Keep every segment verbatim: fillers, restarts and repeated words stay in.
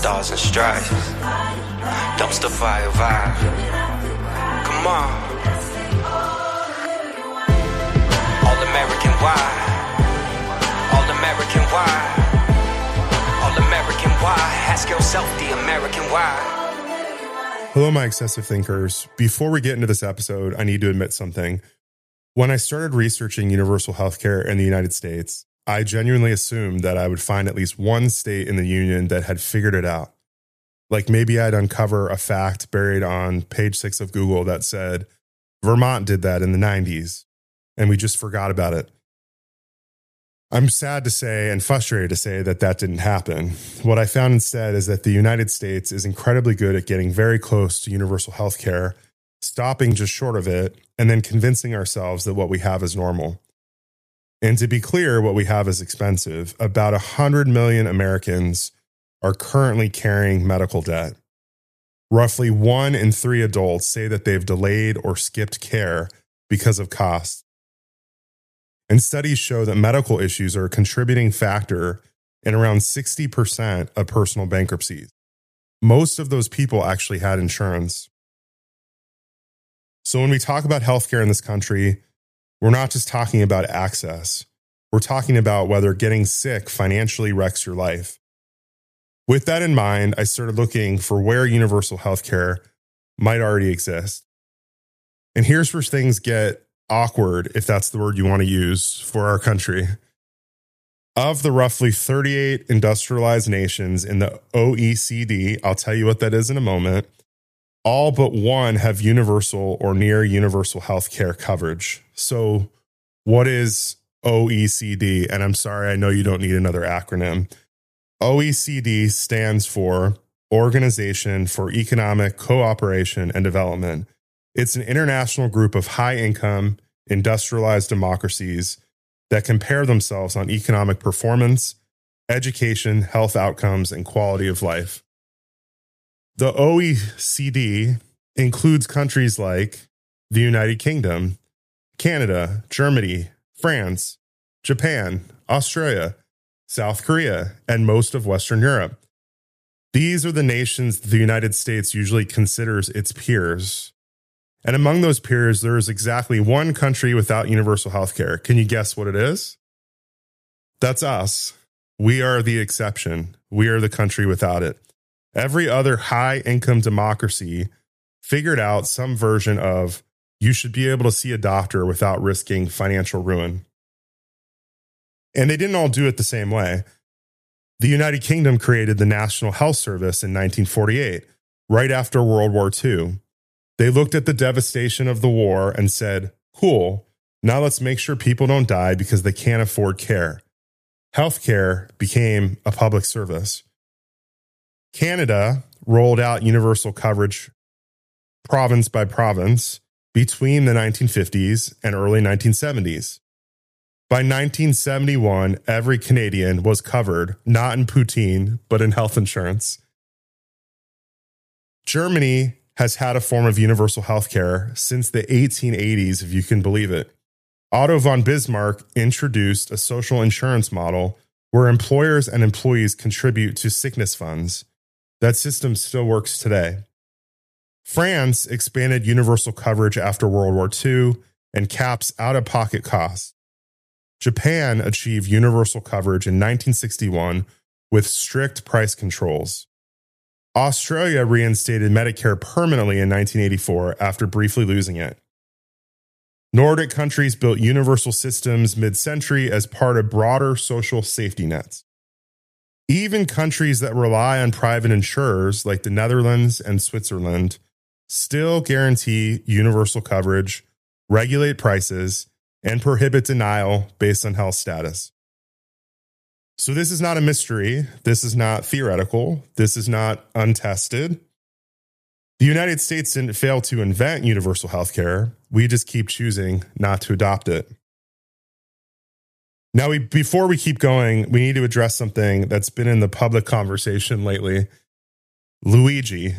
stars and stripes. Dumpster fire vibe. Come on. All American why? All American why? All American why? Ask yourself the American why. Hello, my excessive thinkers. Before we get into this episode, I need to admit something. When I started researching universal healthcare in the United States, I genuinely assumed that I would find at least one state in the union that had figured it out. Like maybe I'd uncover a fact buried on page six of Google that said, Vermont did that in the nineties, and we just forgot about it. I'm sad to say and frustrated to say that that didn't happen. What I found instead is that the United States is incredibly good at getting very close to universal healthcare, stopping just short of it, and then convincing ourselves that what we have is normal. And to be clear, what we have is expensive. About one hundred million Americans are currently carrying medical debt. Roughly one in three adults say that they've delayed or skipped care because of cost. And studies show that medical issues are a contributing factor in around sixty percent of personal bankruptcies. Most of those people actually had insurance. So when we talk about healthcare in this country, we're not just talking about access. We're talking about whether getting sick financially wrecks your life. With that in mind, I started looking for where universal healthcare might already exist. And here's where things get awkward, if that's the word you want to use, for our country. Of the roughly thirty-eight industrialized nations in the O E C D, I'll tell you what that is in a moment, all but one have universal or near universal healthcare coverage. So what is O E C D? And I'm sorry, I know you don't need another acronym. O E C D stands for Organization for Economic Cooperation and Development. It's an international group of high-income, industrialized democracies that compare themselves on economic performance, education, health outcomes, and quality of life. The O E C D includes countries like the United Kingdom, Canada, Germany, France, Japan, Australia, South Korea, and most of Western Europe. These are the nations the United States usually considers its peers. And among those peers, there is exactly one country without universal healthcare. Can you guess what it is? That's us. We are the exception. We are the country without it. Every other high-income democracy figured out some version of you should be able to see a doctor without risking financial ruin. And they didn't all do it the same way. The United Kingdom created the National Health Service in nineteen forty-eight, right after World War Two. They looked at the devastation of the war and said, cool, now let's make sure people don't die because they can't afford care. Healthcare became a public service. Canada rolled out universal coverage province by province between the nineteen fifties and early nineteen seventies. By nineteen seventy-one, every Canadian was covered, not in poutine, but in health insurance. Germany has had a form of universal healthcare since the eighteen eighties, if you can believe it. Otto von Bismarck introduced a social insurance model where employers and employees contribute to sickness funds. That system still works today. France expanded universal coverage after World War Two and caps out-of-pocket costs. Japan achieved universal coverage in nineteen sixty-one with strict price controls. Australia reinstated Medicare permanently in nineteen eighty-four after briefly losing it. Nordic countries built universal systems mid-century as part of broader social safety nets. Even countries that rely on private insurers, like the Netherlands and Switzerland, still guarantee universal coverage, regulate prices, and prohibit denial based on health status. So this is not a mystery. This is not theoretical. This is not untested. The United States didn't fail to invent universal healthcare. We just keep choosing not to adopt it. Now, we, before we keep going, we need to address something that's been in the public conversation lately. Luigi.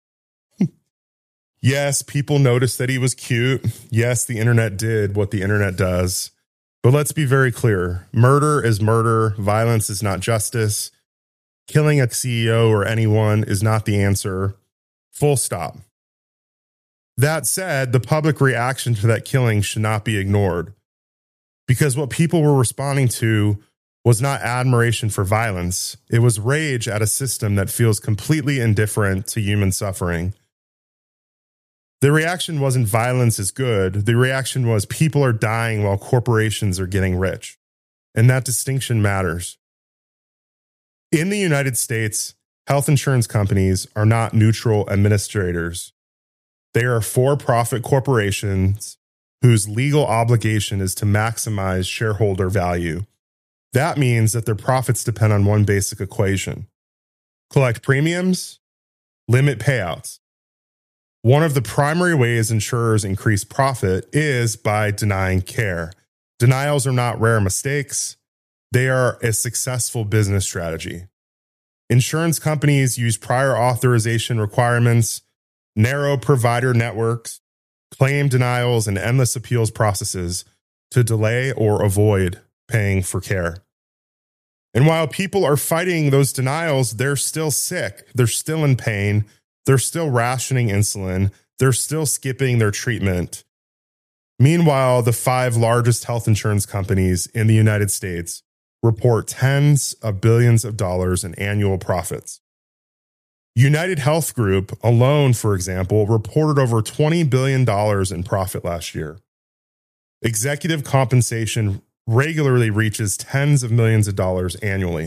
Yes, people noticed that he was cute. Yes, the internet did what the internet does. But let's be very clear. Murder is murder. Violence is not justice. Killing a C E O or anyone is not the answer. Full stop. That said, the public reaction to that killing should not be ignored, because what people were responding to was not admiration for violence. It was rage at a system that feels completely indifferent to human suffering. The reaction wasn't violence is good. The reaction was people are dying while corporations are getting rich. And that distinction matters. In the United States, health insurance companies are not neutral administrators. They are for-profit corporations whose legal obligation is to maximize shareholder value. That means that their profits depend on one basic equation: collect premiums, limit payouts. One of the primary ways insurers increase profit is by denying care. Denials are not rare mistakes. They are a successful business strategy. Insurance companies use prior authorization requirements, narrow provider networks, claim denials, and endless appeals processes to delay or avoid paying for care. And while people are fighting those denials, they're still sick. They're still in pain. They're still rationing insulin. They're still skipping their treatment. Meanwhile, the five largest health insurance companies in the United States report tens of billions of dollars in annual profits. United Health Group alone, for example, reported over twenty billion dollars in profit last year. Executive compensation regularly reaches tens of millions of dollars annually.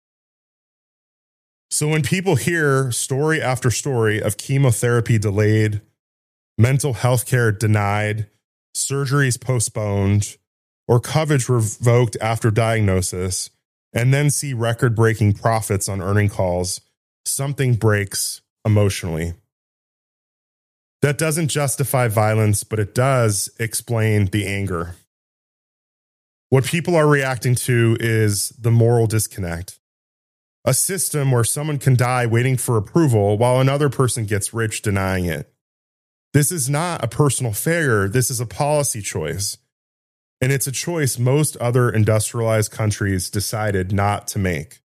So when people hear story after story of chemotherapy delayed, mental health care denied, surgeries postponed, or coverage revoked after diagnosis, and then see record-breaking profits on earning calls, something breaks emotionally. That doesn't justify violence, but it does explain the anger. What people are reacting to is the moral disconnect. A system where someone can die waiting for approval while another person gets rich denying it. This is not a personal failure. This is a policy choice. And it's a choice most other industrialized countries decided not to make.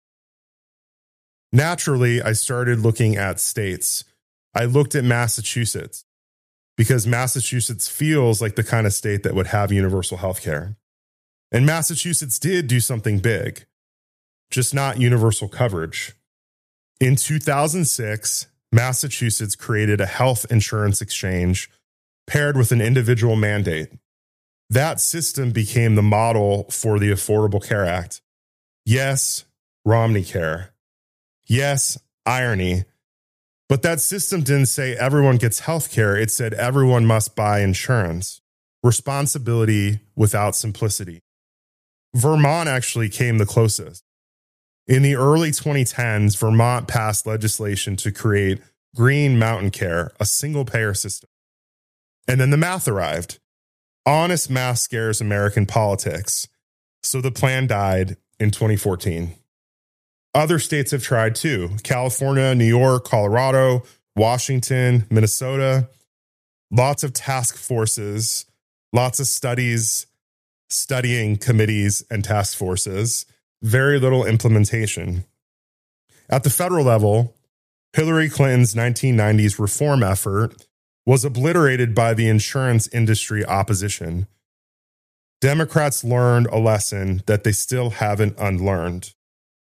Naturally, I started looking at states. I looked at Massachusetts because Massachusetts feels like the kind of state that would have universal health care. And Massachusetts did do something big, just not universal coverage. In two thousand six, Massachusetts created a health insurance exchange paired with an individual mandate. That system became the model for the Affordable Care Act. Yes, Romney Care. Yes, irony. But that system didn't say everyone gets health care. It said everyone must buy insurance. Responsibility without simplicity. Vermont actually came the closest. In the early twenty tens, Vermont passed legislation to create Green Mountain Care, a single-payer system. And then the math arrived. Honest math scares American politics. So the plan died in twenty fourteen. Other states have tried too. California, New York, Colorado, Washington, Minnesota. Lots of task forces, lots of studies, studying committees and task forces, very little implementation. At the federal level, Hillary Clinton's nineteen nineties reform effort was obliterated by the insurance industry opposition. Democrats learned a lesson that they still haven't unlearned.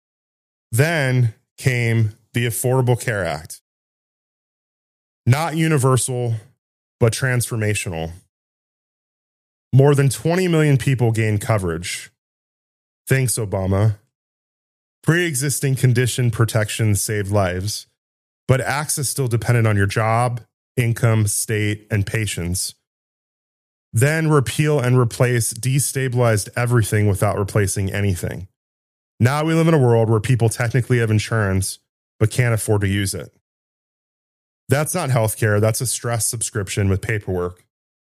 Then came the Affordable Care Act. Not universal, but transformational. More than twenty million people gained coverage. Thanks, Obama. Pre-existing condition protections saved lives, but access still depended on your job, income, state, and patience. Then repeal and replace destabilized everything without replacing anything. Now we live in a world where people technically have insurance, but can't afford to use it. That's not healthcare. That's a stress subscription with paperwork.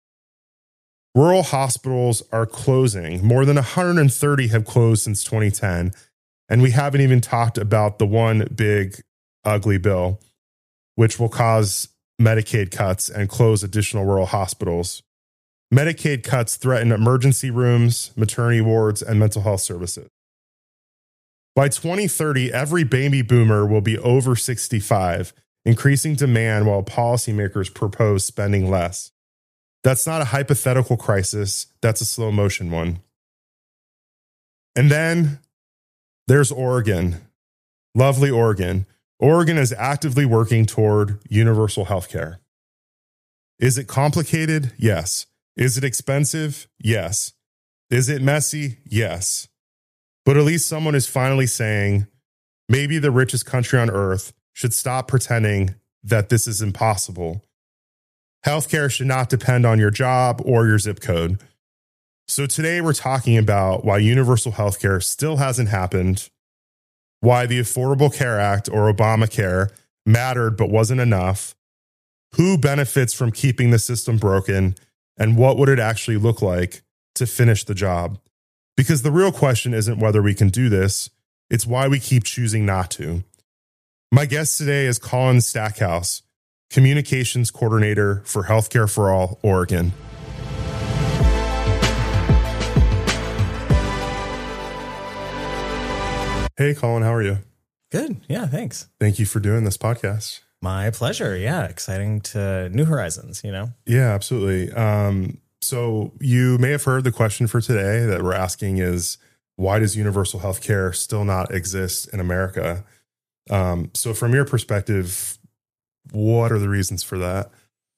Rural hospitals are closing. More than one hundred thirty have closed since twenty ten. And we haven't even talked about the one big ugly bill, which will cause Medicaid cuts and close additional rural hospitals. Medicaid cuts threaten emergency rooms, maternity wards, and mental health services. By twenty thirty, every baby boomer will be over sixty-five, increasing demand while policymakers propose spending less. That's not a hypothetical crisis. That's a slow motion one. And then there's Oregon. Lovely Oregon. Oregon is actively working toward universal health care. Is it complicated? Yes. Is it expensive? Yes. Is it messy? Yes. But at least someone is finally saying, maybe the richest country on earth should stop pretending that this is impossible. Healthcare should not depend on your job or your zip code. So today we're talking about why universal healthcare still hasn't happened, why the Affordable Care Act or Obamacare mattered but wasn't enough, who benefits from keeping the system broken, and what would it actually look like to finish the job. Because the real question isn't whether we can do this, it's why we keep choosing not to. My guest today is Colin Stackhouse, Communications Coordinator for Healthcare for All, Oregon. Hey, Colin, how are you? Good. Yeah, thanks. Thank you for doing this podcast. My pleasure. Yeah, exciting to new horizons, you know? Yeah, absolutely. Um, so you may have heard the question for today that we're asking is, why does universal health care still not exist in America? Um, so from your perspective, what are the reasons for that?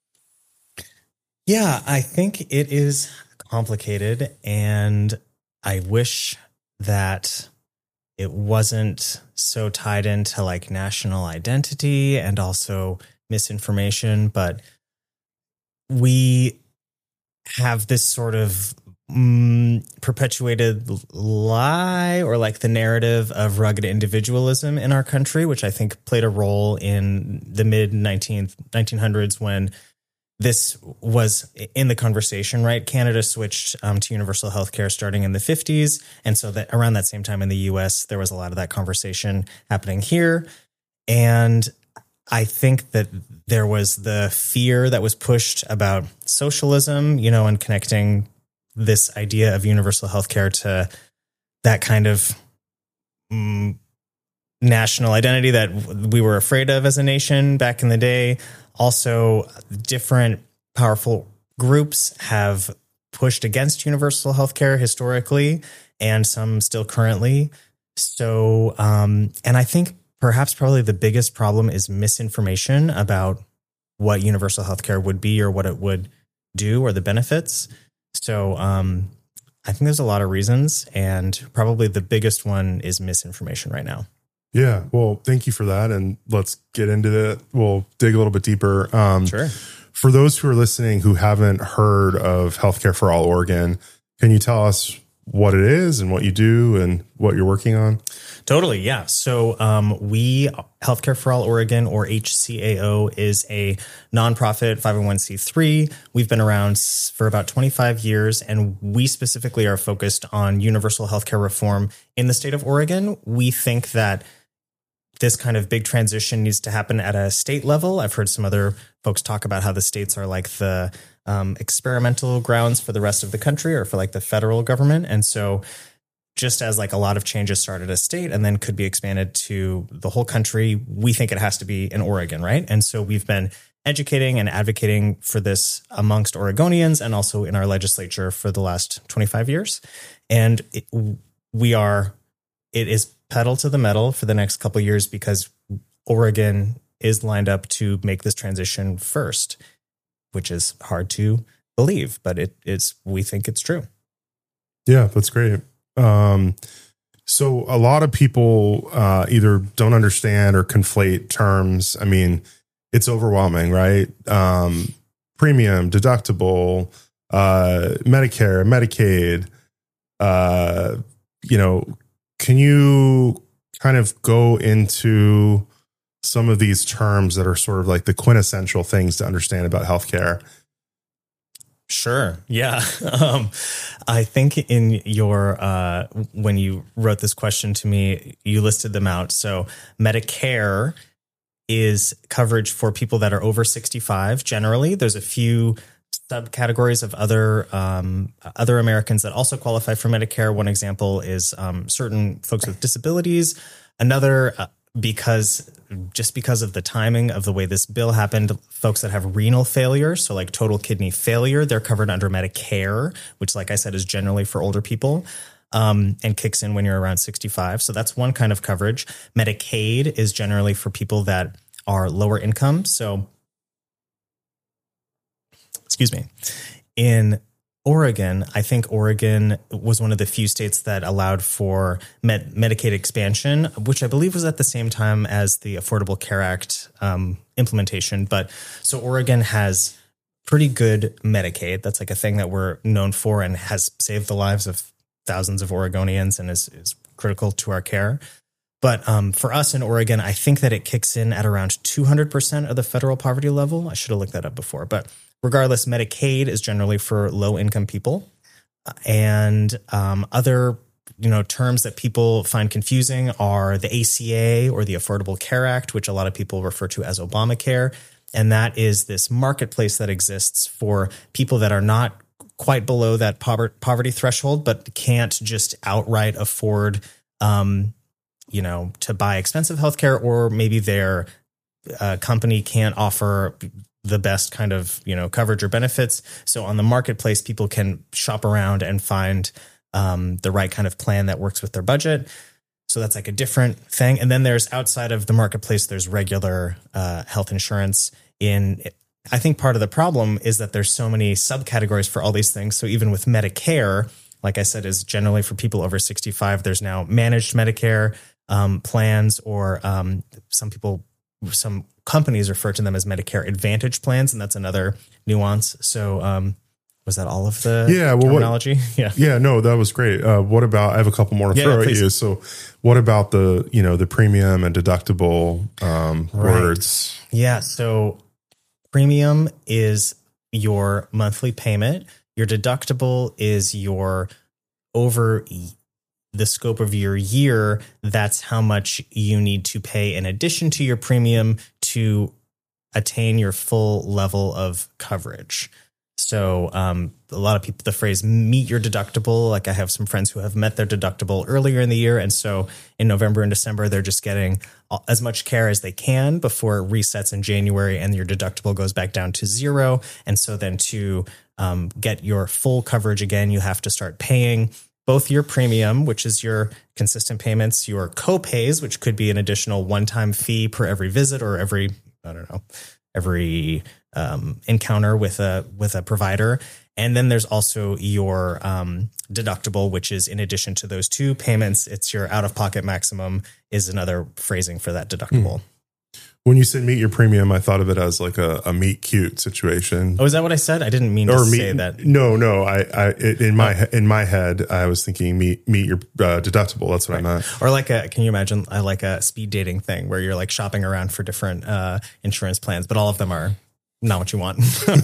Yeah, I think it is complicated, and I wish that it wasn't so tied into like national identity and also misinformation, but we have this sort of mm, perpetuated lie or like the narrative of rugged individualism in our country, which I think played a role in the mid nineteen hundreds when this was in the conversation, right? Canada switched um, to universal healthcare starting in the fifties. And so that around that same time in the U S, there was a lot of that conversation happening here. And I think that there was the fear that was pushed about socialism, you know, and connecting this idea of universal healthcare to that kind of mm, national identity that we were afraid of as a nation back in the day. Also, different powerful groups have pushed against universal healthcare historically, and some still currently. So, um, and I think perhaps probably the biggest problem is misinformation about what universal healthcare would be or what it would do or the benefits. So, um, I think there's a lot of reasons, and probably the biggest one is misinformation right now. Yeah, well, thank you for that. And let's get into it. We'll dig a little bit deeper. Um, sure. For those who are listening who haven't heard of Healthcare for All Oregon, can you tell us what it is and what you do and what you're working on? Totally, yeah. So um, we, Healthcare for All Oregon, or H C A O, is a nonprofit five oh one c three. We've been around for about twenty-five years, and we specifically are focused on universal healthcare reform in the state of Oregon. We think that this kind of big transition needs to happen at a state level. I've heard some other folks talk about how the states are like the um, experimental grounds for the rest of the country or for like the federal government. And so just as like a lot of changes start at a state and then could be expanded to the whole country, we think it has to be in Oregon, right? And so we've been educating and advocating for this amongst Oregonians and also in our legislature for the last twenty-five years. And it, we are, it is pedal to the metal for the next couple of years because Oregon is lined up to make this transition first, which is hard to believe, but it is, we think it's true. Yeah, that's great. Um, so a lot of people uh, either don't understand or conflate terms. I mean, it's overwhelming, right? Um, premium, deductible, uh, Medicare, Medicaid, uh, you know, can you kind of go into some of these terms that are sort of like the quintessential things to understand about healthcare? Sure. Yeah. Um, I think in your, uh, when you wrote this question to me, you listed them out. So Medicare is coverage for people that are over sixty-five. Generally, there's a few subcategories of other um, other Americans that also qualify for Medicare. One example is um, certain folks with disabilities. Another, uh, because just because of the timing of the way this bill happened, folks that have renal failure, so like total kidney failure, they're covered under Medicare, which, like I said, is generally for older people. Um, and kicks in when you're around sixty-five. So that's one kind of coverage. Medicaid is generally for people that are lower income. So, excuse me, in Oregon, I think Oregon was one of the few states that allowed for med- Medicaid expansion, which I believe was at the same time as the Affordable Care Act um, implementation. But so Oregon has pretty good Medicaid. That's like a thing that we're known for and has saved the lives of thousands of Oregonians and is, is critical to our care. But um, for us in Oregon, I think that it kicks in at around two hundred percent of the federal poverty level. I should have looked that up before. But regardless, Medicaid is generally for low-income people. And um, other you know terms that people find confusing are the A C A or the Affordable Care Act, which a lot of people refer to as Obamacare. And that is this marketplace that exists for people that are not quite below that poverty threshold, but can't just outright afford, um, you know, to buy expensive healthcare, or maybe their uh, company can't offer the best kind of, you know, coverage or benefits. So on the marketplace, people can shop around and find um, the right kind of plan that works with their budget. So that's like a different thing. And then there's outside of the marketplace, there's regular uh, health insurance. In I think part of the problem is that there's so many subcategories for all these things. So even with Medicare, like I said, is generally for people over sixty-five. There's now managed Medicare um, plans, or um, some people, some companies refer to them as Medicare Advantage plans, and that's another nuance. So um, was that all of the yeah, well, terminology? What, yeah, yeah, no, that was great. Uh, what about? I have a couple more to yeah, throw yeah, at you. So, what about the you know the premium and deductible um, right. words? Yeah, so premium is your monthly payment. Your deductible is your over the scope of your year. That's how much you need to pay in addition to your premium to attain your full level of coverage. So um, a lot of people, the phrase meet your deductible, like I have some friends who have met their deductible earlier in the year. And so in November and December, they're just getting as much care as they can before it resets in January and your deductible goes back down to zero. And so then to um, get your full coverage again, you have to start paying both your premium, which is your consistent payments, your co-pays, which could be an additional one-time fee per every visit or every, I don't know, every um, encounter with a with a provider. And then there's also your um, deductible, which is in addition to those two payments, it's your out-of-pocket maximum is another phrasing for that deductible. Mm. When you said meet your premium, I thought of it as like a, a meet cute situation. Oh, is that what I said? I didn't mean or to meet, say that. No, no. I, I in my oh. in my head, I was thinking meet meet your uh, deductible. That's what right. I meant. Or like a, can you imagine uh, like a speed dating thing where you're like shopping around for different uh, insurance plans, but all of them are not what you want.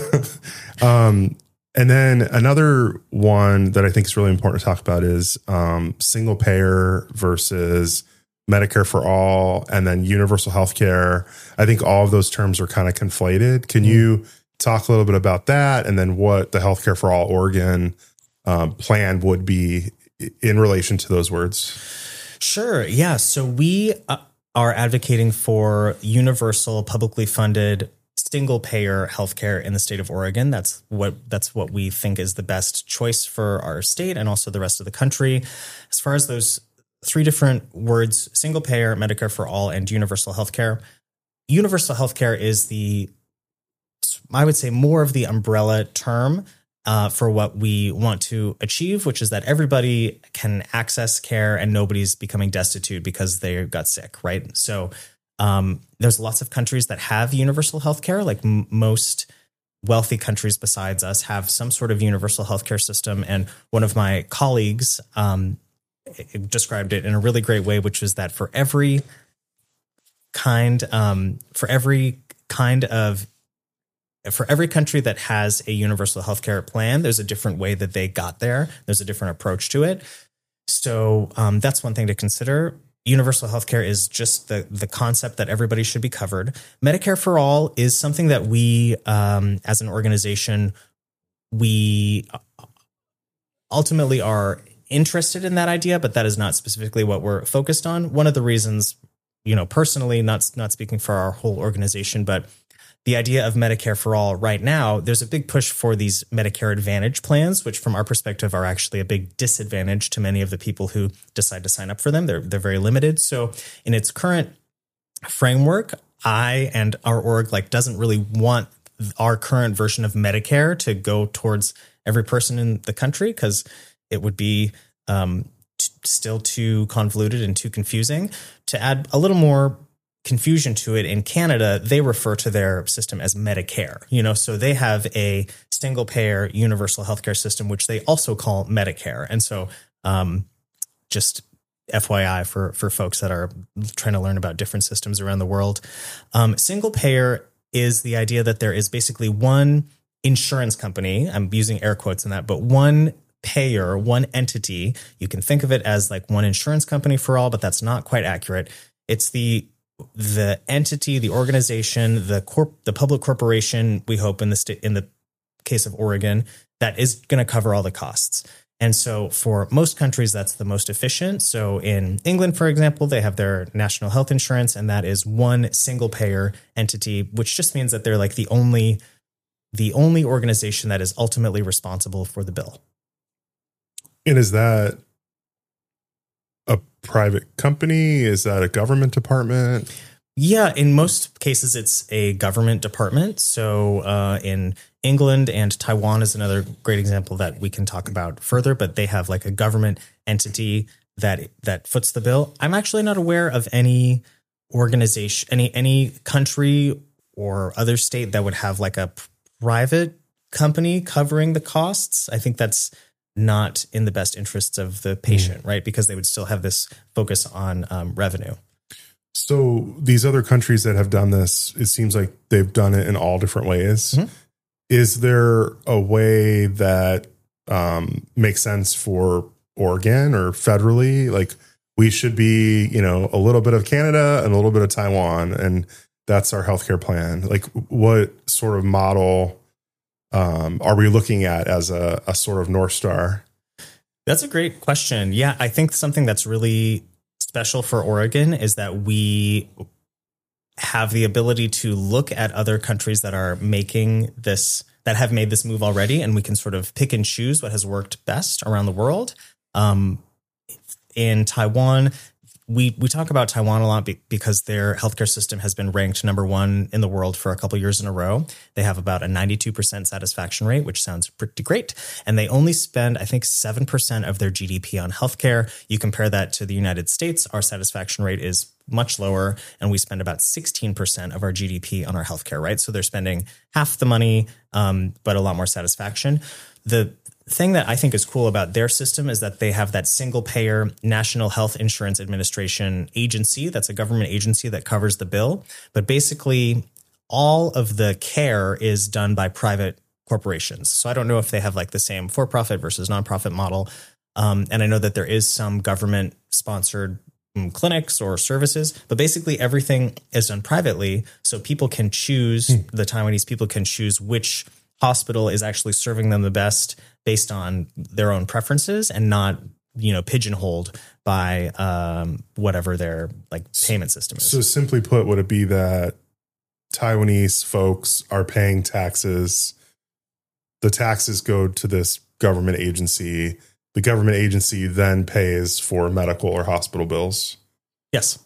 um, and then another one that I think is really important to talk about is um, single payer versus Medicare for all, and then universal healthcare. I think all of those terms are kind of conflated. Can mm. you talk a little bit about that, and then what the Healthcare for All Oregon um, plan would be in relation to those words? Sure. Yeah. So we uh, are advocating for universal, publicly funded, single payer healthcare in the state of Oregon. That's what that's what we think is the best choice for our state and also the rest of the country. As far as those three different words, single payer, Medicare for all, and universal healthcare. Universal healthcare is the, I would say, more of the umbrella term uh, for what we want to achieve, which is that everybody can access care and nobody's becoming destitute because they got sick, right? So um, there's lots of countries that have universal healthcare, like m- most wealthy countries besides us have some sort of universal healthcare system. And one of my colleagues, um, It described it in a really great way, which was that for every kind, um, for every kind of, for every country that has a universal healthcare plan, there's a different way that they got there. There's a different approach to it. So um, that's one thing to consider. Universal healthcare is just the the concept that everybody should be covered. Medicare for all is something that we, um, as an organization, we ultimately are interested in that idea, but that is not specifically what we're focused on. One of the reasons, you know, personally, not not speaking for our whole organization, but the idea of Medicare for all right now, there's a big push for these Medicare Advantage plans, which from our perspective are actually a big disadvantage to many of the people who decide to sign up for them. They're they're very limited. So in its current framework, I and our org like doesn't really want our current version of Medicare to go towards every person in the country, because it would be um, t- still too convoluted and too confusing. To add a little more confusion to it, in Canada, they refer to their system as Medicare, you know, so they have a single payer universal healthcare system, which they also call Medicare. And so um, just F Y I for, for folks that are trying to learn about different systems around the world. Um, single payer is the idea that there is basically one insurance company. I'm using air quotes in that, but one payer, one entity. You can think of it as like one insurance company for all, but that's not quite accurate. It's the the entity, the organization, the corp, the public corporation, we hope in the state, in the case of Oregon, that is going to cover all the costs. And so for most countries, that's the most efficient. So in England, for example, they have their national health insurance, and that is one single payer entity, which just means that they're like the only, the only organization that is ultimately responsible for the bill. And is that a private company? Is that a government department? Yeah, in most cases, it's a government department. So uh, in England and Taiwan is another great example that we can talk about further, but they have like a government entity that that foots the bill. I'm actually not aware of any organization, any any country or other state that would have like a private company covering the costs. I think that's not in the best interests of the patient, mm. right? Because they would still have this focus on um, revenue. So these other countries that have done this, it seems like they've done it in all different ways. Mm-hmm. Is there a way that um, makes sense for Oregon or federally? Like we should be, you know, a little bit of Canada and a little bit of Taiwan, and that's our healthcare plan. Like what sort of model um, are we looking at as a, a sort of North Star? That's a great question. Yeah, I think something that's really special for Oregon is that we have the ability to look at other countries that are making this, that have made this move already, and we can sort of pick and choose what has worked best around the world. Um, in Taiwan, we we talk about Taiwan a lot be, because their healthcare system has been ranked number one in the world for a couple years in a row. They have about a ninety-two percent satisfaction rate, which sounds pretty great. And they only spend, I think, seven percent of their G D P on healthcare. You compare that to the United States, our satisfaction rate is much lower, and we spend about sixteen percent of our G D P on our healthcare, right? So they're spending half the money, um, but a lot more satisfaction. The thing that I think is cool about their system is that they have that single payer National Health Insurance Administration agency. That's a government agency that covers the bill. But basically, all of the care is done by private corporations. So I don't know if they have like the same for-profit versus nonprofit model. Um, and I know that there is some government sponsored um, clinics or services, but basically everything is done privately. So people can choose, hmm. the Taiwanese people can choose which hospital is actually serving them the best based on their own preferences and not, you know, pigeonholed by um, whatever their like payment system is. So simply put, would it be that Taiwanese folks are paying taxes? The taxes go to this government agency. The government agency then pays for medical or hospital bills. Yes.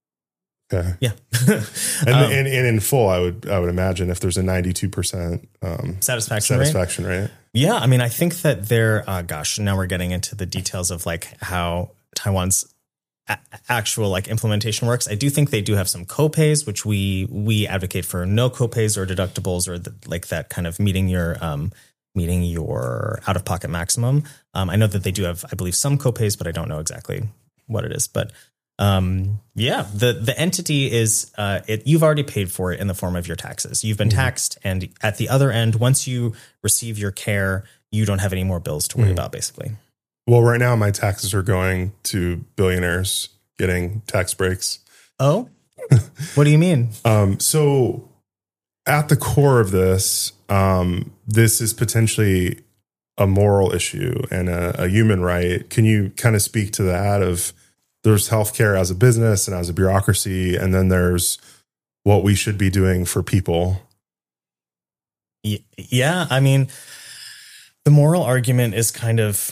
Okay. Yeah. and, um, and and in full, I would I would imagine if there's a ninety-two percent um, satisfaction satisfaction rate. rate. Yeah, I mean, I think that they're. Uh, gosh, now we're getting into the details of like how Taiwan's a- actual like implementation works. I do think they do have some copays, which we we advocate for no copays or deductibles or the, like that kind of meeting your um meeting your out of pocket maximum. Um, I know that they do have, I believe, some copays, but I don't know exactly what it is, but. Um, yeah, the, the entity is, uh, it, you've already paid for it in the form of your taxes. You've been mm-hmm. taxed. And at the other end, once you receive your care, you don't have any more bills to worry mm-hmm. about, basically. Well, right now my taxes are going to billionaires getting tax breaks. Oh, what do you mean? um, so at the core of this, um, this is potentially a moral issue and a, a human right. Can you kind of speak to that of there's healthcare as a business and as a bureaucracy, and then there's what we should be doing for people? Yeah, I mean, the moral argument is kind of,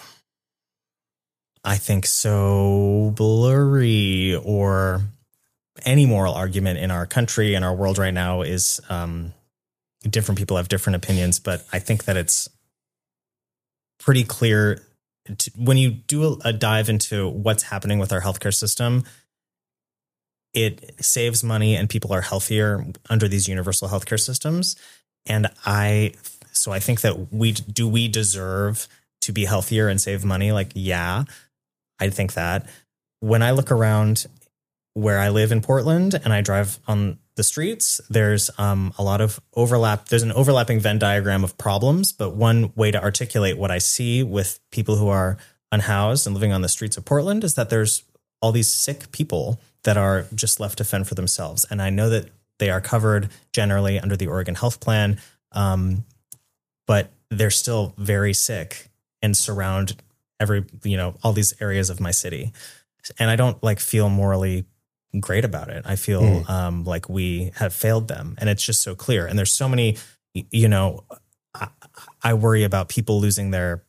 I think, so blurry, or any moral argument in our country and our world right now is um, different people have different opinions, but I think that it's pretty clear to, when you do a, a dive into what's happening with our healthcare system, it saves money and people are healthier under these universal healthcare systems. And I, so I think that we, do we deserve to be healthier and save money? Like, yeah, I think that. When I look around where I live in Portland and I drive on the streets, there's um, a lot of overlap. There's an overlapping Venn diagram of problems, but one way to articulate what I see with people who are unhoused and living on the streets of Portland is that there's all these sick people that are just left to fend for themselves. And I know that they are covered generally under the Oregon Health Plan, um, but they're still very sick and surround every, you know, all these areas of my city. And I don't like feel morally great about it. I feel mm. um, like we have failed them, and it's just so clear. And there's so many, you know, I, I worry about people losing their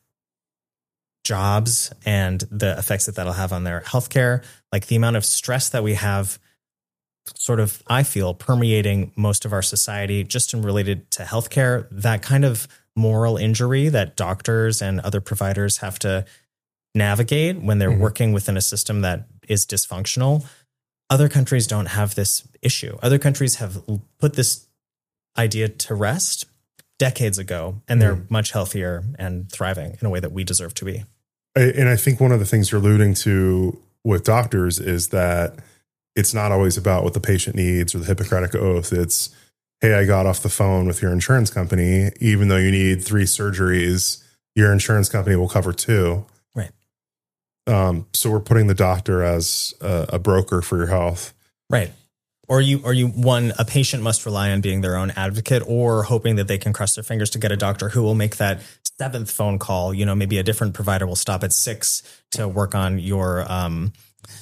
jobs and the effects that that'll have on their healthcare. Like the amount of stress that we have sort of, I feel, permeating most of our society just in related to healthcare, that kind of moral injury that doctors and other providers have to navigate when they're mm-hmm. working within a system that is dysfunctional. Other countries don't have this issue. Other countries have put this idea to rest decades ago, and they're mm. much healthier and thriving in a way that we deserve to be. And I think one of the things you're alluding to with doctors is that it's not always about what the patient needs or the Hippocratic Oath. It's, hey, I got off the phone with your insurance company. Even though you need three surgeries, your insurance company will cover two. Right. Um, so we're putting the doctor as a, a broker for your health. Right. Or you, or you, one, a patient must rely on being their own advocate, or hoping that they can cross their fingers to get a doctor who will make that seventh phone call. You know, maybe a different provider will stop at six to work on your, um,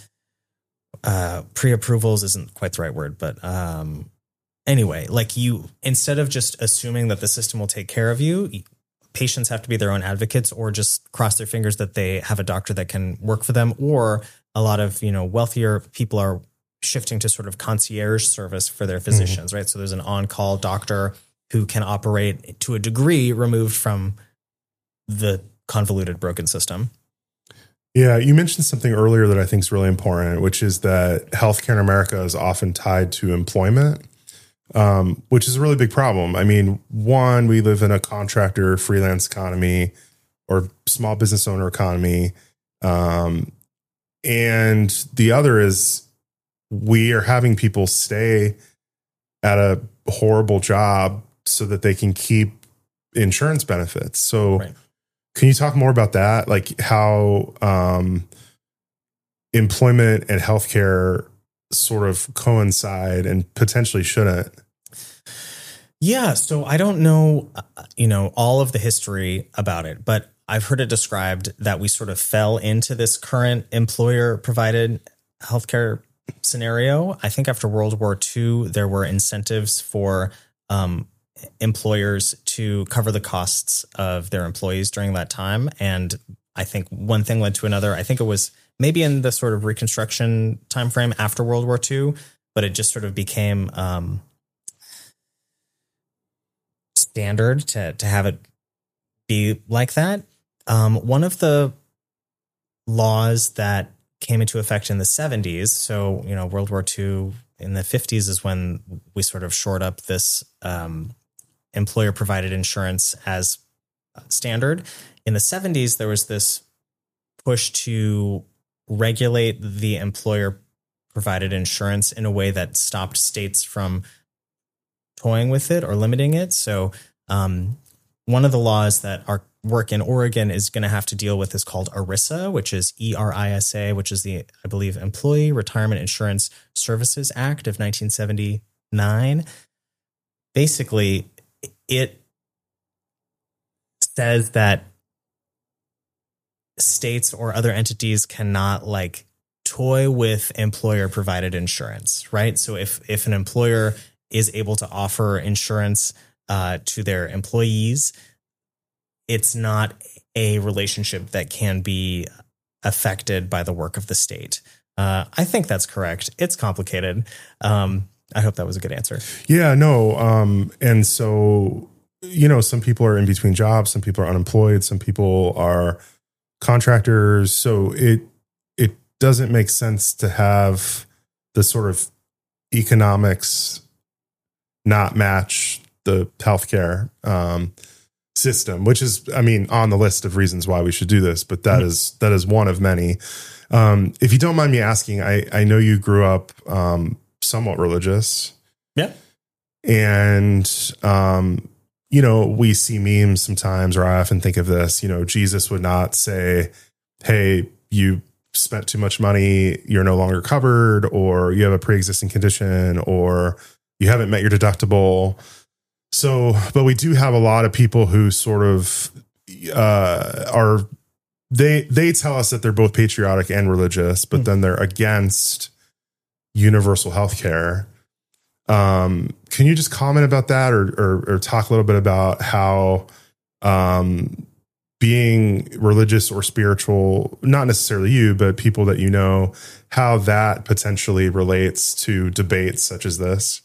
uh, pre-approvals isn't quite the right word, but, um, anyway, like you, instead of just assuming that the system will take care of you, patients have to be their own advocates, or just cross their fingers that they have a doctor that can work for them. Or a lot of, you know, wealthier people are shifting to sort of concierge service for their physicians, mm-hmm. right? So there's an on-call doctor who can operate to a degree removed from the convoluted, broken system. Yeah, you mentioned something earlier that I think is really important, which is that healthcare in America is often tied to employment, um, which is a really big problem. I mean, one, we live in a contractor freelance economy or small business owner economy. Um, and the other is we are having people stay at a horrible job so that they can keep insurance benefits. So right. Can you talk more about that? Like how um, employment and healthcare sort of coincide and potentially shouldn't? Yeah. So I don't know, you know, all of the history about it, but I've heard it described that we sort of fell into this current employer provided healthcare scenario. I think after World War Two, there were incentives for um, employers to cover the costs of their employees during that time. And I think one thing led to another. I think it was maybe in the sort of Reconstruction timeframe after World War Two, but it just sort of became um, standard to to have it be like that. Um, one of the laws that came into effect in the seventies. So, you know, World War Two in the fifties is when we sort of shored up this um, employer provided insurance as standard. In the seventies, there was this push to regulate the employer provided insurance in a way that stopped states from toying with it or limiting it. So um, one of the laws that our work in Oregon is going to have to deal with is called ERISA, which is E R I S A, which is the, I believe, Employee Retirement Insurance Services Act of nineteen seventy-nine. Basically, it says that states or other entities cannot like toy with employer provided insurance, right? So if if an employer is able to offer insurance uh, to their employees, it's not a relationship that can be affected by the work of the state. Uh, I think that's correct. It's complicated. Um, I hope that was a good answer. Yeah, no. Um, and so, you know, some people are in between jobs, some people are unemployed, some people are contractors. So it it doesn't make sense to have the sort of economics not match the healthcare um, system, which is, I mean, on the list of reasons why we should do this, but that mm-hmm. is that is one of many. Um, if you don't mind me asking, I, I know you grew up um, somewhat religious. Yeah. And, um, you know, we see memes sometimes, or I often think of this, you know, Jesus would not say, hey, you spent too much money, you're no longer covered, or you have a pre-existing condition, or you haven't met your deductible. So, but we do have a lot of people who sort of uh, are, they, they tell us that they're both patriotic and religious, but mm. then they're against universal healthcare. Um, can you just comment about that, or, or, or talk a little bit about how um, being religious or spiritual, not necessarily you, but people that you know, how that potentially relates to debates such as this?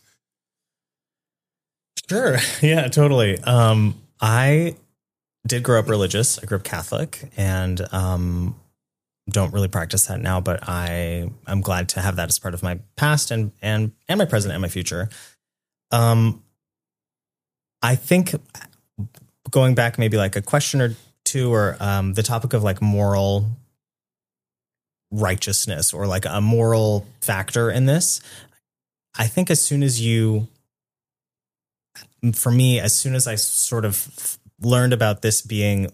Sure. Yeah, totally. Um, I did grow up religious. I grew up Catholic, and um, don't really practice that now, but I I'm glad to have that as part of my past and and and my present and my future. Um, I think going back maybe like a question or two, or um, the topic of like moral righteousness, or like a moral factor in this. I think as soon as you, for me, as soon as I sort of learned about this being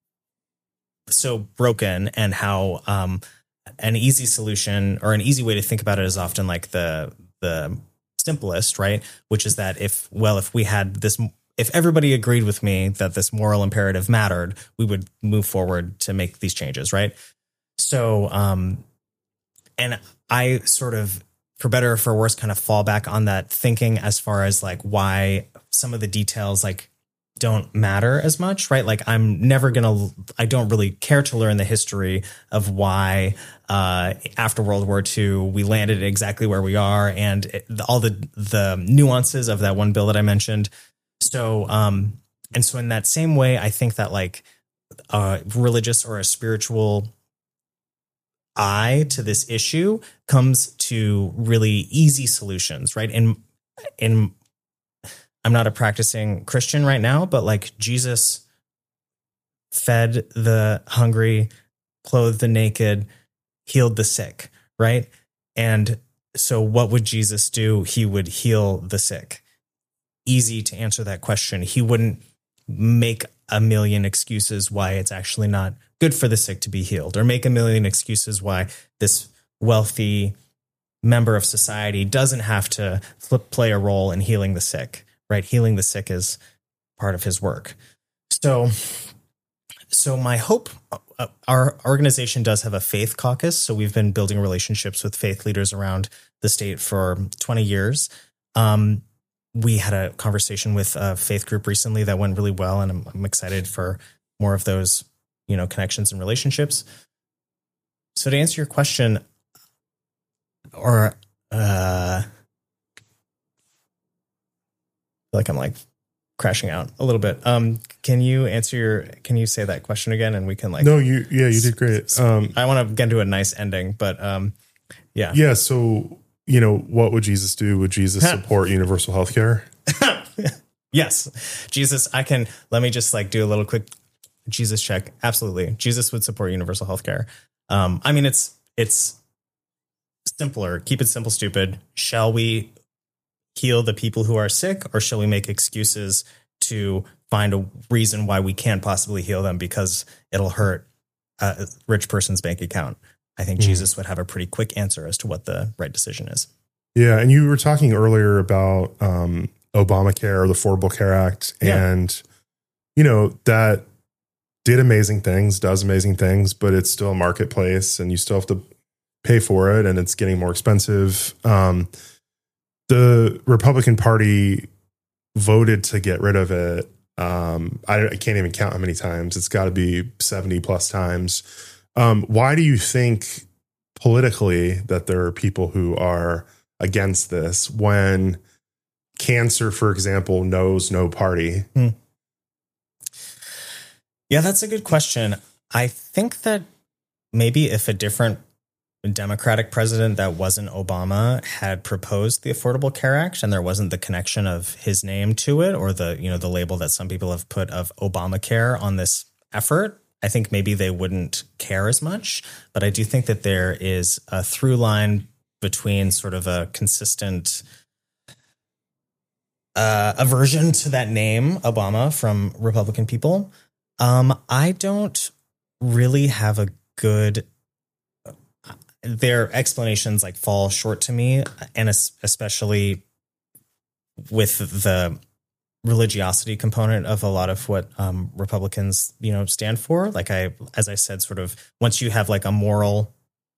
so broken, and how um, an easy solution or an easy way to think about it is often like the the simplest, right? Which is that if, well, if we had this, if everybody agreed with me that this moral imperative mattered, we would move forward to make these changes, right? So, um, and I sort of, for better or for worse, kind of fall back on that thinking as far as like why some of the details like don't matter as much, right? Like I'm never going to, I don't really care to learn the history of why uh, after World War Two, we landed exactly where we are, and it, all the, the nuances of that one bill that I mentioned. So, um, and so in that same way, I think that like a religious or a spiritual eye to this issue comes to really easy solutions, right? And in I'm not a practicing Christian right now, but like Jesus fed the hungry, clothed the naked, healed the sick, right? And so what would Jesus do? He would heal the sick. Easy to answer that question. He wouldn't make a million excuses why it's actually not good for the sick to be healed, or make a million excuses why this wealthy member of society doesn't have to flip, play a role in healing the sick. Right, healing the sick is part of his work. So, so my hope, uh, our organization does have a faith caucus. So we've been building relationships with faith leaders around the state for twenty years. Um, we had a conversation with a faith group recently that went really well, and I'm, I'm excited for more of those, you know, connections and relationships. So to answer your question, or uh. like I'm like crashing out a little bit. Um, can you answer your, can you say that question again? And we can like, no, you, yeah, you did great. Um, I want to get into a nice ending, but um, yeah. Yeah. So, you know, what would Jesus do? Would Jesus support universal healthcare? Yes. Jesus, I can, let me just like do a little quick Jesus check. Absolutely. Jesus would support universal healthcare. Um, I mean, it's, it's simpler. Keep it simple, stupid. Shall we heal the people who are sick, or shall we make excuses to find a reason why we can't possibly heal them because it'll hurt a rich person's bank account? I think mm. Jesus would have a pretty quick answer as to what the right decision is. Yeah. And you were talking earlier about um, Obamacare, or the Affordable Care Act. Yeah. And, you know, that did amazing things, does amazing things, but it's still a marketplace and you still have to pay for it and it's getting more expensive. Um, the Republican Party voted to get rid of it. Um, I, I can't even count how many times. It's got to be seventy plus times. Um, why do you think politically that there are people who are against this when cancer, for example, knows no party? Hmm. Yeah, that's a good question. I think that maybe if a different Democratic president that wasn't Obama had proposed the Affordable Care Act and there wasn't the connection of his name to it or the, you know, the label that some people have put of Obamacare on this effort, I think maybe they wouldn't care as much. But I do think that there is a through line between sort of a consistent uh, aversion to that name, Obama, from Republican people. Um, I don't really have a good, their explanations like fall short to me, and especially with the religiosity component of a lot of what um, Republicans, you know, stand for. Like I, as I said, sort of once you have like a moral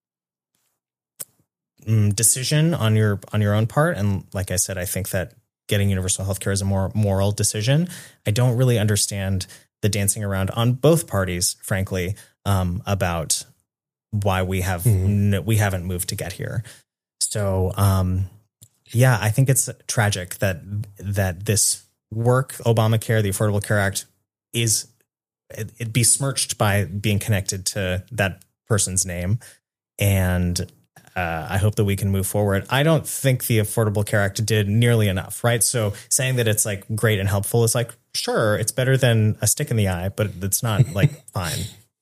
um, decision on your, on your own part. And like I said, I think that getting universal healthcare is a more moral decision. I don't really understand the dancing around on both parties, frankly, um, about why we have mm-hmm. n- we haven't moved to get here. So, um, yeah, I think it's tragic that that this work, Obamacare, the Affordable Care Act, is it, it besmirched by being connected to that person's name. And uh, I hope that we can move forward. I don't think the Affordable Care Act did nearly enough, right? So saying that it's like great and helpful is like, sure, it's better than a stick in the eye, but it's not like fine.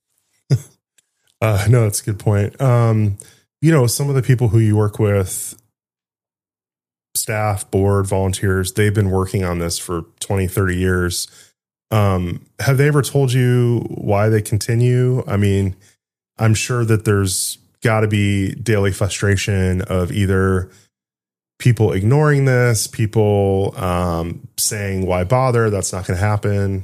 Uh, no, that's a good point. Um, you know, some of the people who you work with, staff, board, volunteers, they've been working on this for twenty, thirty years. Um, have they ever told you why they continue? I mean, I'm sure that there's got to be daily frustration of either people ignoring this, people um, saying, why bother? That's not going to happen.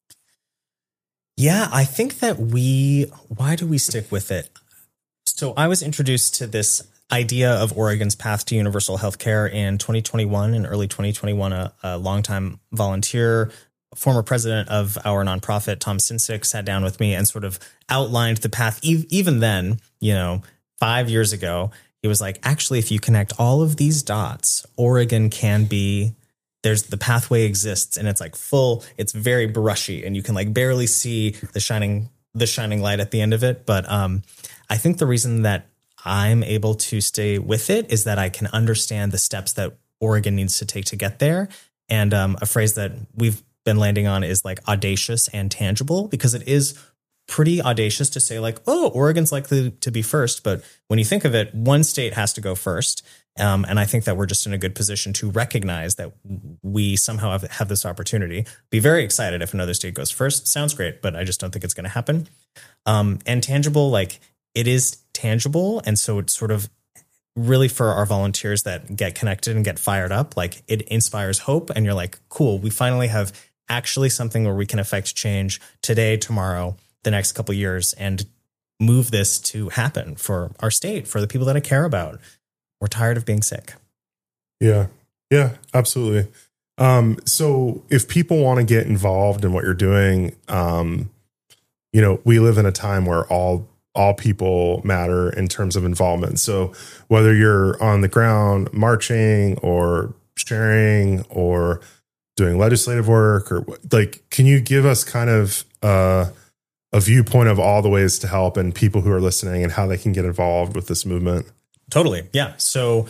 Yeah, I think that we, why do we stick with it? So I was introduced to this idea of Oregon's path to universal healthcare in twenty twenty-one, in early twenty twenty-one, a, a longtime volunteer, former president of our nonprofit, Tom Sinsick, sat down with me and sort of outlined the path. E- even then, you know, five years ago, he was like, actually, if you connect all of these dots, Oregon can be, there's the pathway exists and it's like full, it's very brushy and you can like barely see the shining, the shining light at the end of it. But um, I think the reason that I'm able to stay with it is that I can understand the steps that Oregon needs to take to get there. And um, a phrase that we've been landing on is like audacious and tangible, because it is pretty audacious to say like, oh, Oregon's likely to be first. But when you think of it, one state has to go first. Um, and I think that we're just in a good position to recognize that we somehow have, have this opportunity. Be very excited if another state goes first. Sounds great, but I just don't think it's going to happen. Um, and tangible, like it is tangible. And so it's sort of really for our volunteers that get connected and get fired up, like it inspires hope. And you're like, cool, we finally have actually something where we can affect change today, tomorrow, the next couple of years, and move this to happen for our state, for the people that I care about. We're tired of being sick. Yeah. Yeah, absolutely. Um, so if people want to get involved in what you're doing, um, you know, we live in a time where all, all people matter in terms of involvement. So whether you're on the ground marching or sharing or doing legislative work, or like, can you give us kind of uh, a viewpoint of all the ways to help and people who are listening and how they can get involved with this movement? Totally. Yeah. So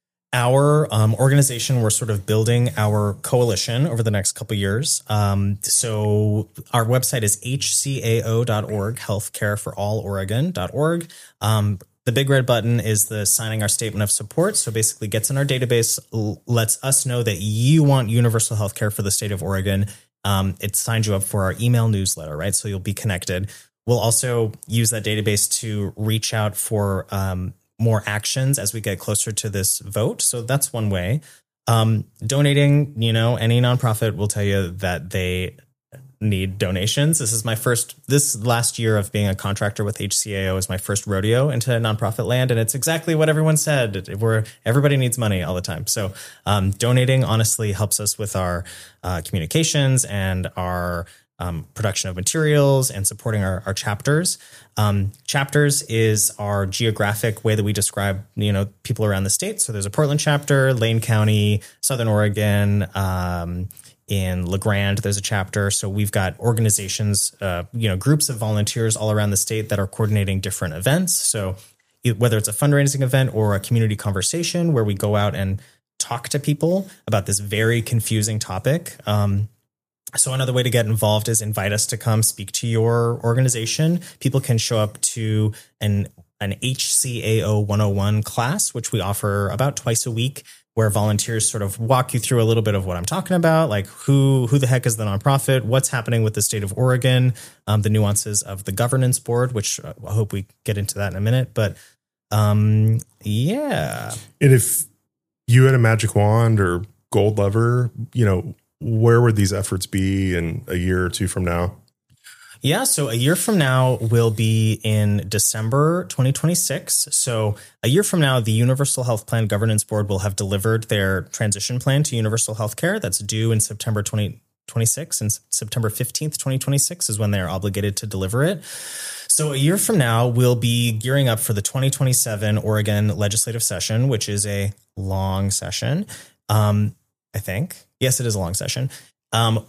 our um, organization, we're sort of building our coalition over the next couple of years. Um, so our website is H C A O dot org, healthcare for all Oregon dot org. Um, the big red button is the signing our statement of support. So basically gets in our database, l- lets us know that you want universal healthcare for the state of Oregon. Um, it signs you up for our email newsletter, right? So you'll be connected. We'll also use that database to reach out for um, more actions as we get closer to this vote. So that's one way. Um, donating, you know, any nonprofit will tell you that they need donations. This is my first, this last year of being a contractor with H C A O is my first rodeo into nonprofit land. And it's exactly what everyone said. Where everybody needs money all the time. So um, donating honestly helps us with our uh, communications and our um, production of materials and supporting our, our chapters. Um, chapters is our geographic way that we describe, you know, people around the state. So there's a Portland chapter, Lane County, Southern Oregon, um, in La Grande, there's a chapter. So we've got organizations, uh, you know, groups of volunteers all around the state that are coordinating different events. So whether it's a fundraising event or a community conversation where we go out and talk to people about this very confusing topic. Um, so another way to get involved is invite us to come speak to your organization. People can show up to an an H C A O one oh one class, which we offer about twice a week, where volunteers sort of walk you through a little bit of what I'm talking about, like who who the heck is the nonprofit, what's happening with the state of Oregon, um, the nuances of the governance board, which I hope we get into that in a minute. But um, yeah. And if you had a magic wand or gold lever, you know, where would these efforts be in a year or two from now? Yeah, so a year from now will be in December twenty twenty-six. So a year from now, the Universal Health Plan Governance Board will have delivered their transition plan to universal health care. That's due in September twenty twenty-six, and September fifteenth, twenty twenty-six is when they're obligated to deliver it. So a year from now, we'll be gearing up for the twenty twenty-seven Oregon legislative session, which is a long session, um, I think. Yes, it is a long session. Um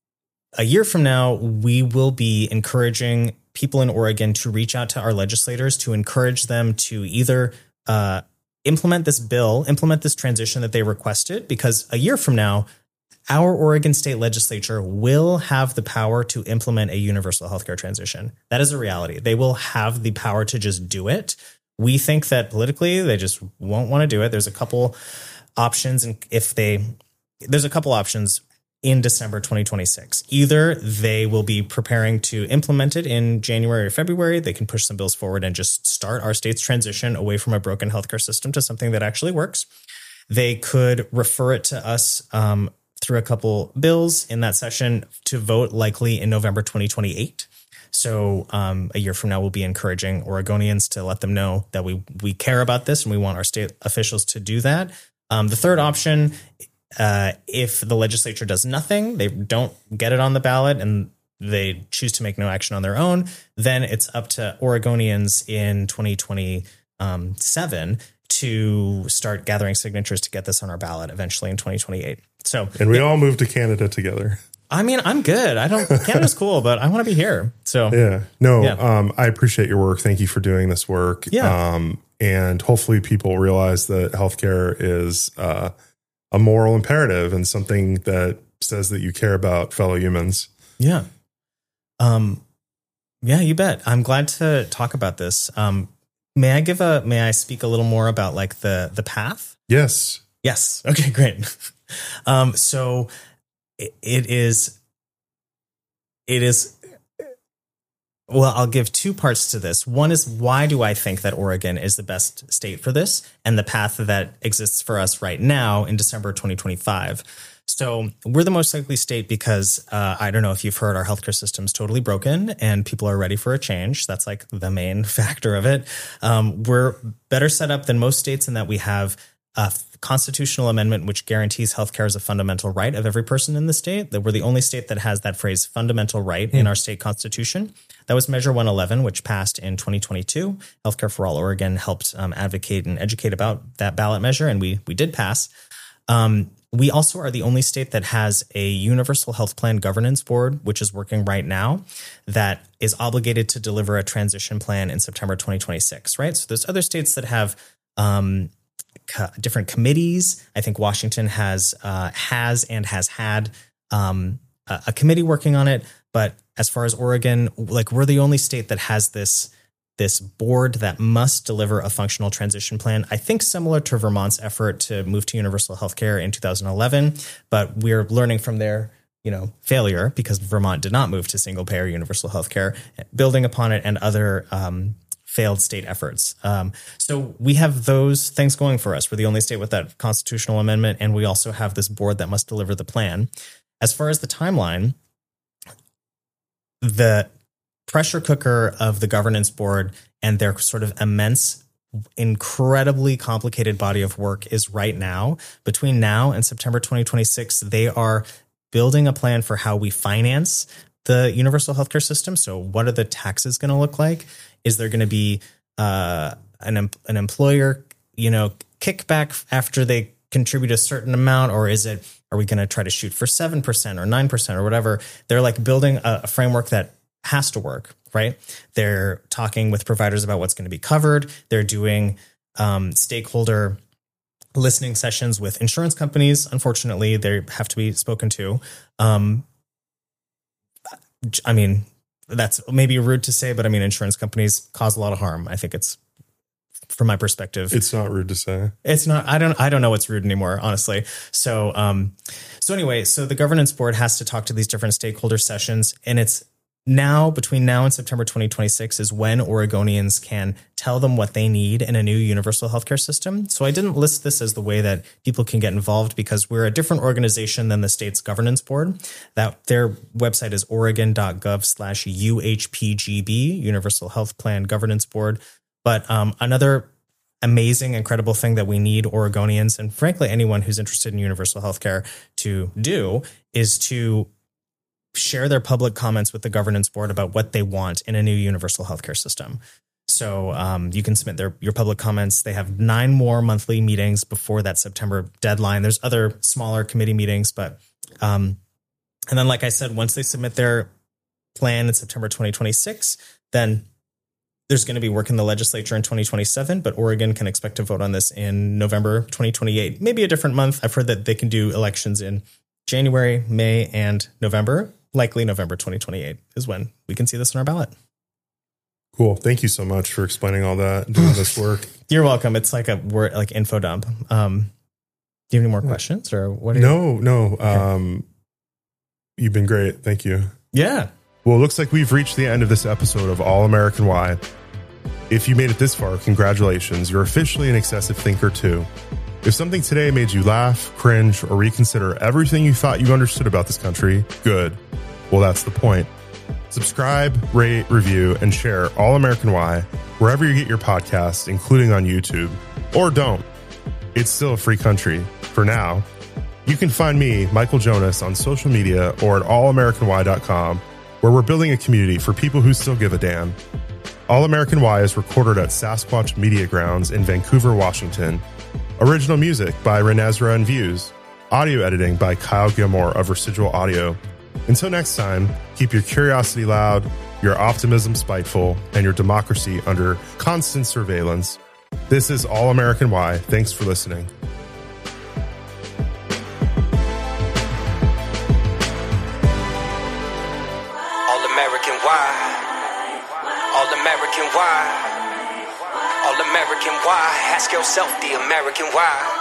A year from now, we will be encouraging people in Oregon to reach out to our legislators to encourage them to either uh, implement this bill, implement this transition that they requested, because a year from now, our Oregon state legislature will have the power to implement a universal healthcare transition. That is a reality. They will have the power to just do it. We think that politically, they just won't want to do it. There's a couple options, and if they, there's a couple options in December twenty twenty-six. Either they will be preparing to implement it in January or February. They can push some bills forward and just start our state's transition away from a broken healthcare system to something that actually works. They could refer it to us um, through a couple bills in that session to vote likely in November twenty twenty-eight. So um, a year from now, we'll be encouraging Oregonians to let them know that we we care about this and we want our state officials to do that. Um, the third option, Uh, if the legislature does nothing, they don't get it on the ballot and they choose to make no action on their own, then it's up to Oregonians in twenty twenty-seven to start gathering signatures to get this on our ballot eventually in twenty twenty-eight. So, and we yeah. all moved to Canada together. I mean, I'm good. I don't, Canada's cool, but I want to be here. So yeah, no, yeah. Um, I appreciate your work. Thank you for doing this work. Yeah. Um, and hopefully people realize that healthcare is, uh, a moral imperative and something that says that you care about fellow humans. Yeah. Um, yeah, you bet. I'm glad to talk about this. Um, may I give a, may I speak a little more about like the, the path? Yes. Yes. Okay, great. um, so it, it is, it is, well, I'll give two parts to this. One is, why do I think that Oregon is the best state for this, and the path that exists for us right now in December twenty twenty-five. So we're the most likely state because uh, I don't know if you've heard, our healthcare system's totally broken and people are ready for a change. That's like the main factor of it. Um, we're better set up than most states in that we have a constitutional amendment which guarantees healthcare as a fundamental right of every person in the state. That we're the only state that has that phrase fundamental right mm. in our state constitution. That was Measure one eleven, which passed in twenty twenty-two. Healthcare for All Oregon helped um, advocate and educate about that ballot measure, and we we did pass. Um, we also are the only state that has a Universal Health Plan Governance Board, which is working right now, that is obligated to deliver a transition plan in September twenty twenty-six, right? So there's other states that have um, co- different committees. I think Washington has uh, has and has had um, a, a committee working on it. But as far as Oregon, like we're the only state that has this this board that must deliver a functional transition plan. I think similar to Vermont's effort to move to universal healthcare in two thousand eleven, but we're learning from their, you know, failure because Vermont did not move to single payer universal healthcare, building upon it and other um, failed state efforts. Um, so we have those things going for us. We're the only state with that constitutional amendment, and we also have this board that must deliver the plan. As far as the timeline, the pressure cooker of the governance board and their sort of immense, incredibly complicated body of work is right now. Between now and September twenty twenty-six, they are building a plan for how we finance the universal healthcare system. So what are the taxes going to look like? Is there going to be uh, an, an employer, you know, kickback after they contribute a certain amount, or is it, are we going to try to shoot for seven percent or nine percent or whatever? They're like building a, a framework that has to work, right? They're talking with providers about what's going to be covered. They're doing um, stakeholder listening sessions with insurance companies. Unfortunately, they have to be spoken to. Um, I mean, that's maybe rude to say, but I mean, insurance companies cause a lot of harm. I think it's, from my perspective, it's not rude to say. It's not, I don't, I don't know what's rude anymore, honestly. So, um, so anyway, so the governance board has to talk to these different stakeholder sessions, and it's now, between now and September twenty twenty-six is when Oregonians can tell them what they need in a new universal healthcare system. So I didn't list this as the way that people can get involved because we're a different organization than the state's governance board. That their website is oregon.gov slash UHPGB, Universal Health Plan Governance Board. But um, another amazing, incredible thing that we need Oregonians, and frankly, anyone who's interested in universal healthcare, to do is to share their public comments with the governance board about what they want in a new universal healthcare system. So um, you can submit their your public comments. They have nine more monthly meetings before that September deadline. There's other smaller committee meetings, but um, and then, like I said, once they submit their plan in September twenty twenty-six, then there's going to be work in the legislature in twenty twenty-seven, but Oregon can expect to vote on this in November twenty twenty-eight, maybe a different month. I've heard that they can do elections in January, May, and November. Likely November twenty twenty-eight is when we can see this on our ballot. Cool. Thank you so much for explaining all that, doing this work. You're welcome. It's like a word, like info dump. Um, do you have any more questions or what? Are no, you- no. Um, you've been great. Thank you. Yeah. Well, it looks like we've reached the end of this episode of All American Why. If you made it this far, congratulations. You're officially an excessive thinker too. If something today made you laugh, cringe, or reconsider everything you thought you understood about this country, good. Well, that's the point. Subscribe, rate, review, and share All American Why wherever you get your podcasts, including on YouTube. Or don't. It's still a free country. For now. You can find me, Michael Jonas, on social media or at all american why dot com, where we're building a community for people who still give a damn. All American Why is recorded at Sasquatch Media Grounds in Vancouver, Washington. Original music by Renezra and Views. Audio editing by Kyle Gilmore of Residual Audio. Until next time, keep your curiosity loud, your optimism spiteful, and your democracy under constant surveillance. This is All American Why. Thanks for listening. All American Why? All American Why? All American Why? Ask yourself the American why.